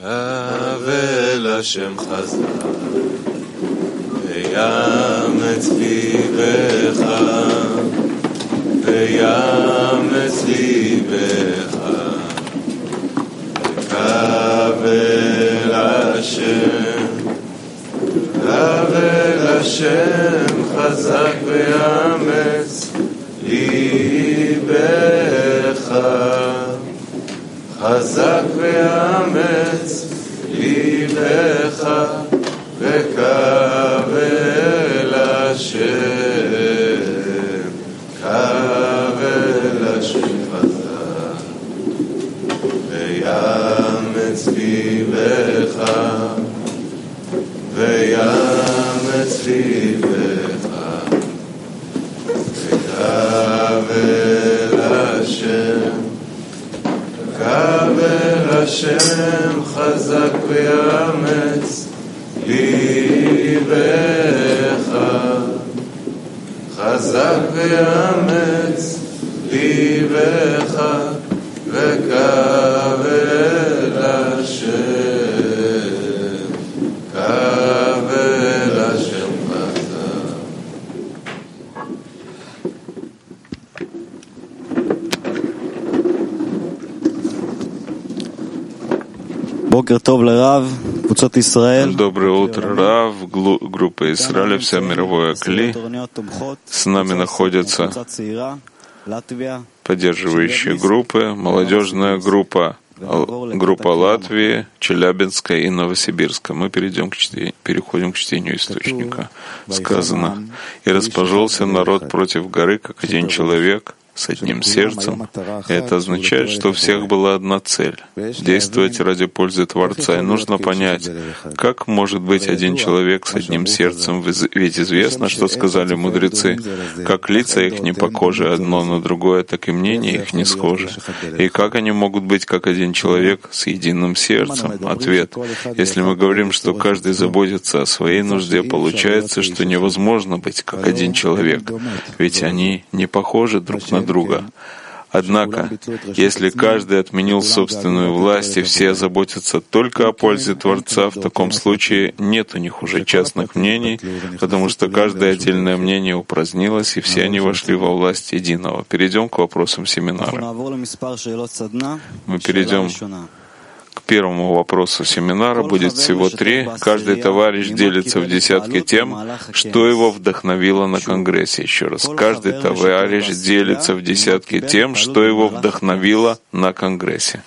אבל השם חזק ויאמץ ליבך ויאמץ ליבך וקבל השם חזק ויאמץ ליבך חזק ויאמץ ליבך וקבל השם קבל השם חזק ויאמץ ליבך ויאמץ ליבך וקבל השם קבל השם חזק ויאמץ ליבך חזק ויאמץ ליבך וקבל השם קבל השם חזק. בוקר טוב לרב, קבוצות ישראל. Доброе утро, Рав, группа Израиля, вся мировая Кли. С нами находятся поддерживающие группы, молодежная группа Латвии, Челябинска и Новосибирска. Мы переходим к чтению источника. Сказано: «И расположился народ против горы, как один человек, с одним сердцем». Это означает, что у всех была одна цель — действовать ради пользы Творца. И нужно понять, как может быть один человек с одним сердцем, ведь известно, что сказали мудрецы, как лица их не похожи одно на другое, так и мнения их не схожи. И как они могут быть как один человек с единым сердцем? Ответ: если мы говорим, что каждый заботится о своей нужде, получается, что невозможно быть как один человек, ведь они не похожи друг на друга. Однако, если каждый отменил собственную власть и все заботятся только о пользе Творца, в таком случае нет у них уже частных мнений, потому что каждое отдельное мнение упразднилось, и все они вошли во власть единого. Перейдем к вопросам семинара. Мы перейдем к первому вопросу семинара. Будет всего 3. Каждый товарищ делится в десятки тем, что его вдохновило на Конгрессе. Еще раз. Каждый товарищ делится в десятки тем, что его вдохновило на Конгрессе.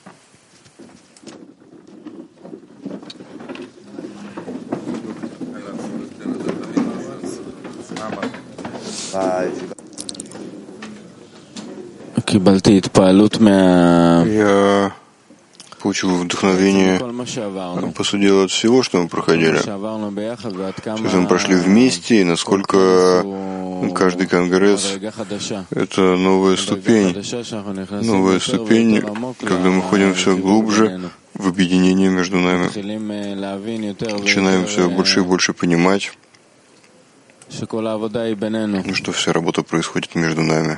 Я получил вдохновение по сути дела от всего, что мы проходили. Что мы прошли вместе, и насколько каждый конгресс — это новая ступень, когда мы ходим все глубже в объединение между нами. Начинаем все больше и больше понимать, что вся работа происходит между нами.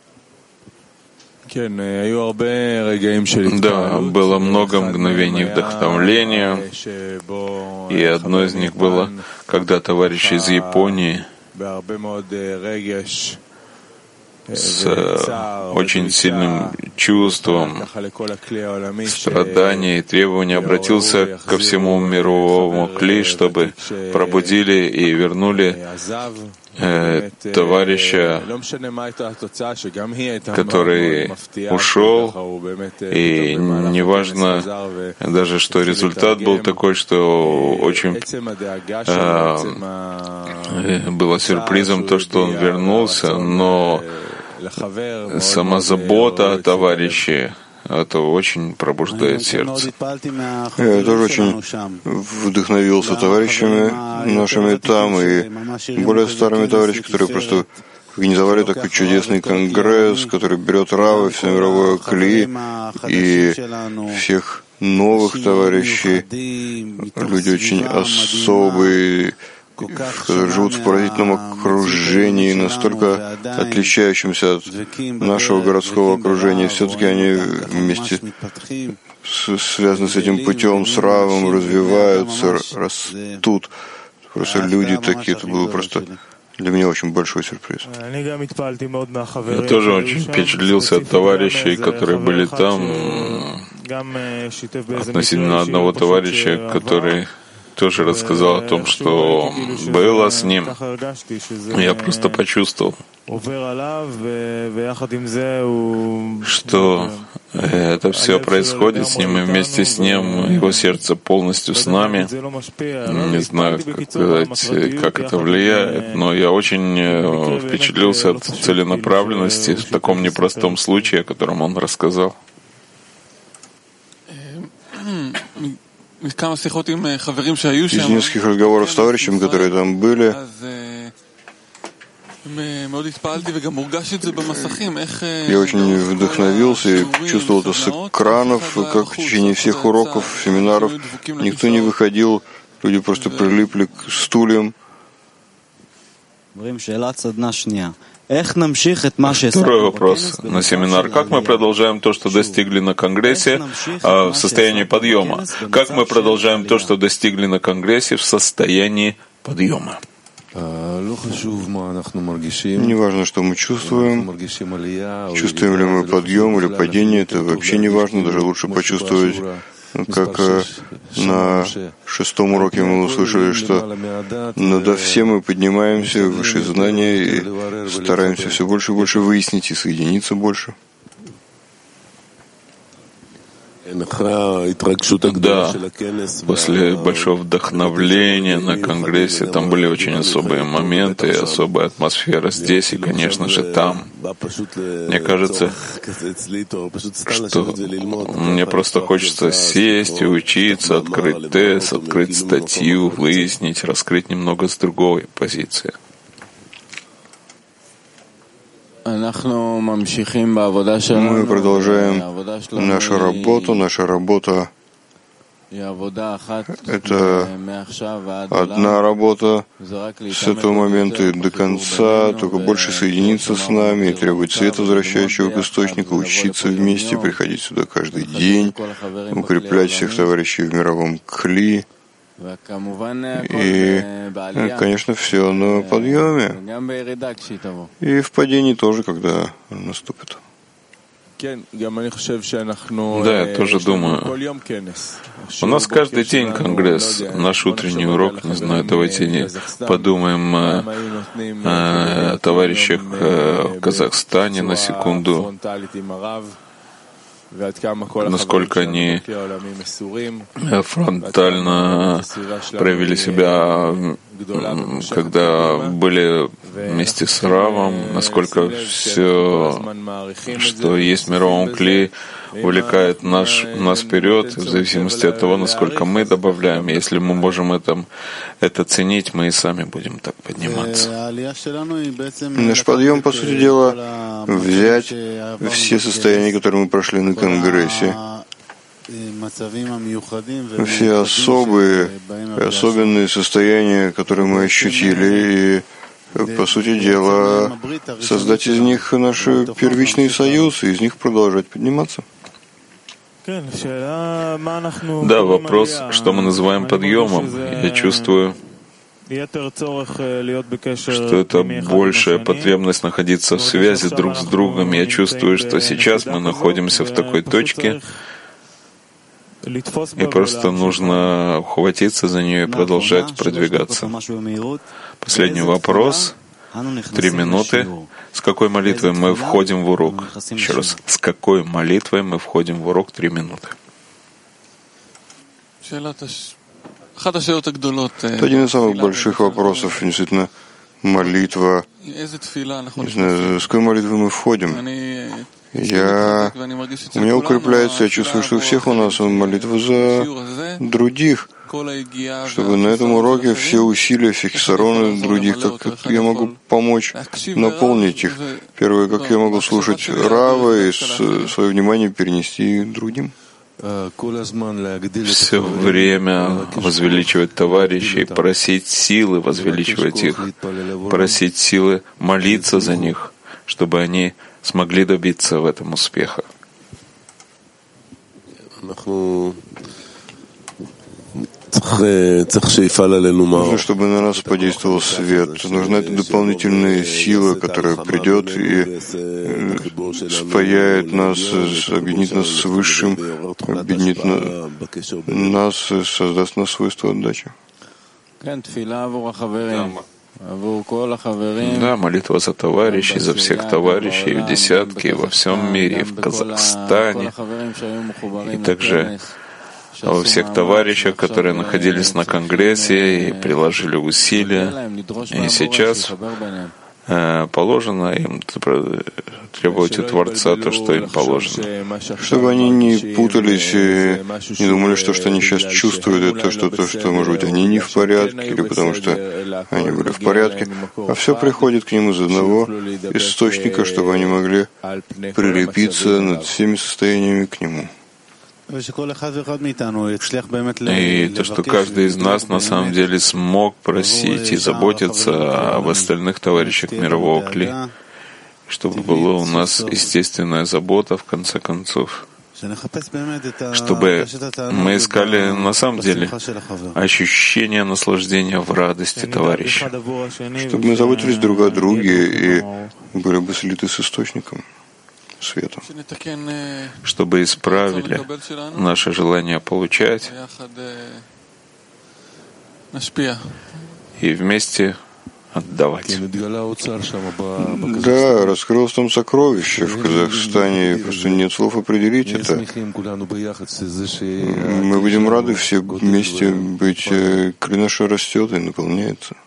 Да, было много мгновений вдохновления, и одно из них было, когда товарищ из Японии с очень сильным чувством страдания и требования обратился ко всему мировому Кли, чтобы пробудили и вернули товарища, который ушел, и неважно даже, что результат был такой, что очень было сюрпризом то, что он вернулся, но сама забота о товарище, это очень пробуждает сердце. Я тоже очень вдохновился товарищами нашими там и более старыми товарищами, которые просто организовали такой чудесный конгресс, который берет Рава, всемировое Кли и всех новых товарищей. Люди очень особые, которые живут в поразительном окружении, настолько отличающемся от нашего городского окружения. Все-таки они вместе связаны с этим путем, с Равом, развиваются, растут. Просто люди такие, это было просто для меня очень большой сюрприз. Я тоже очень впечатлился от товарищей, которые были там, относительно одного товарища, который тоже рассказал о том, что было с ним. Я просто почувствовал, что это все происходит с ним, и вместе с ним его сердце полностью с нами. Не знаю, как сказать, как это влияет, но я очень впечатлился от целенаправленности в таком непростом случае, о котором он рассказал. Из нескольких разговоров с товарищами, которые там были, я очень вдохновился и чувствовал это с экранов, как в течение всех уроков, семинаров. Никто не выходил, люди просто прилипли к стульям. Второй вопрос на семинар. Как мы продолжаем то, что достигли на Конгрессе, в состоянии подъема? Как мы продолжаем то, что достигли на Конгрессе, в состоянии подъема? Не важно, что мы чувствуем. Чувствуем ли мы подъем или падение, это вообще не важно. Даже лучше почувствовать, как на 6-м уроке мы услышали, что надо все мы поднимаемся в высшие знания и стараемся все больше и больше выяснить и соединиться больше. Да, после большого вдохновления на Конгрессе там были очень особые моменты, особая атмосфера здесь и, конечно же, там. Мне кажется, что мне просто хочется сесть и учиться, открыть тест, открыть статью, выяснить, раскрыть немного с другой позиции. Мы продолжаем нашу работу. Наша работа — это одна работа с этого момента и до конца, только больше соединиться с нами и требовать света, возвращающего к источнику, учиться вместе, приходить сюда каждый день, укреплять всех товарищей в мировом кли. И, конечно, все на подъеме. И в падении тоже, когда наступит. Да, я тоже думаю. У нас каждый день Конгресс, наш утренний урок, не знаю, давайте подумаем о товарищах в Казахстане на секунду, насколько они фронтально проявили себя, когда были вместе с Равом, насколько все, что есть в мировом кли, увлекает нас вперед, в зависимости от того, насколько мы добавляем. Если мы можем это ценить, мы и сами будем так подниматься. Наш подъем, по сути дела, взять все состояния, которые мы прошли на Конгрессе, все особенные состояния, которые мы ощутили, и, по сути дела, создать из них наш первичный союз и из них продолжать подниматься. Да, вопрос, что мы называем подъемом. Я чувствую, что это большая потребность находиться в связи друг с другом. Я чувствую, что сейчас мы находимся в такой точке, и просто нужно ухватиться за нее и продолжать продвигаться. Последний вопрос. 3 минуты. С какой молитвой мы входим в урок? Еще раз. С какой молитвой мы входим в урок 3 минуты? Это один из самых больших вопросов, действительно, молитва. Не знаю, с какой молитвой мы входим. У меня укрепляется, я чувствую, что у всех у нас молитва за других, чтобы на этом уроке все усилия, все хисароны других, как я могу помочь наполнить их. Первое, как я могу слушать Рава и свое внимание перенести другим. все время возвеличивать товарищей, просить силы, возвеличивать их, просить силы молиться за них, чтобы они смогли добиться в этом успеха. Нужно, чтобы на нас подействовал свет. Нужна эта дополнительная сила, которая придет и спаяет нас, объединит нас с Высшим, объединит нас, создаст нас свойство отдачи. Да, молитва за товарищей, за всех товарищей в Десятке, во всем мире, в Казахстане, и также во всех товарищах, которые находились на Конгрессе и приложили усилия. И сейчас положено им требовать у Творца то, что им положено. Чтобы они не путались и не думали, что они сейчас чувствуют, это что, может быть, они не в порядке, или потому что они были в порядке, а все приходит к ним из одного источника, чтобы они могли прилепиться над всеми состояниями к нему. И то, что каждый из нас на самом деле смог просить и заботиться об остальных товарищах мирового кли, чтобы была у нас естественная забота, в конце концов, чтобы мы искали на самом деле ощущение наслаждения в радости товарища, чтобы мы заботились друг о друге и были бы слиты с источником света, чтобы исправили наше желание получать и вместе отдавать. Да, раскрылось там сокровище в Казахстане, просто нет слов определить это. Мы будем рады все вместе быть, коли наша растет и наполняется.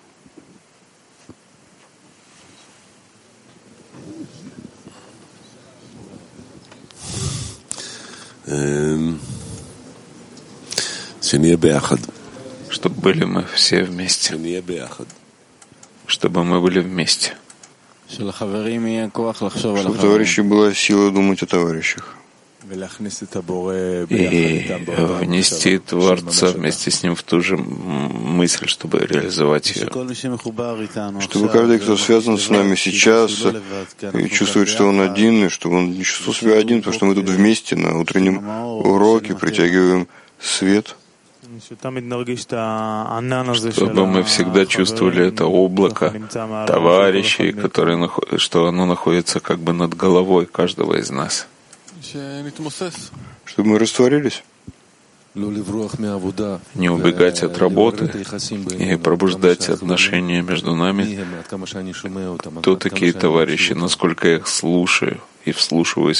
Чтобы были мы все вместе. Чтобы мы были вместе. Чтобы у товарищей была сила думать о товарищах. И внести Творца вместе с ним в ту же мысль, чтобы реализовать ее. Чтобы каждый, кто связан с нами сейчас, и чувствует, что он один, и чтобы он не чувствовал себя один, потому что мы тут вместе на утреннем уроке притягиваем свет. Чтобы мы всегда чувствовали это облако товарищей, что оно находится как бы над головой каждого из нас. Чтобы мы растворились. Не убегать от работы и пробуждать отношения между нами. Кто такие товарищи, насколько я их слушаю и вслушиваюсь